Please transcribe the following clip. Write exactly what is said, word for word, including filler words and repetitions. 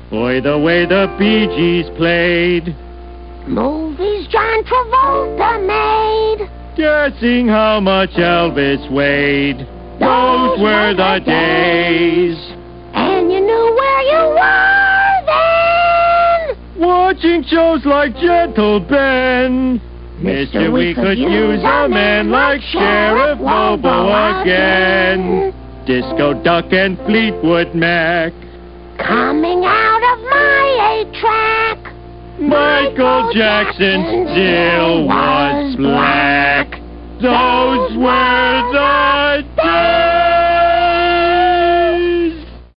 Boy, the way the Bee Gees played. Movies John Travolta made. Guessing how much Elvis weighed. Those were the days. And you knew where you were then. Watching shows like Gentle Ben. Mister, we could use a man like Sheriff Lobo again. Disco Duck and Fleetwood Mac. Coming out of my eight-track. Michael Jackson still was black. Those were the